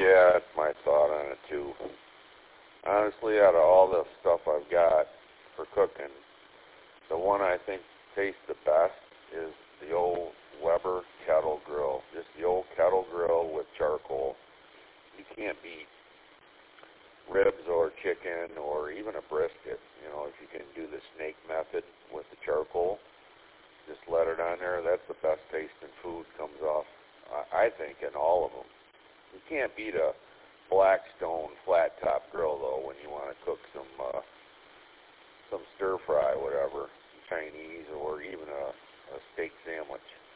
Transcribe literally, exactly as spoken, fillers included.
Yeah, that's my thought on it too. Honestly, out of all the stuff I've got for cooking, the one I think tastes the best is the old Weber kettle grill. Just the old kettle grill with charcoal. You can't beat ribs or chicken or even a brisket. You know, if you can do the snake method with the charcoal, just let it on there. That's the best tasting food comes off, I think, in all of them. You can't beat a Blackstone flat top grill though when you want to cook some uh, some stir fry, whatever, Chinese or even a, a steak sandwich.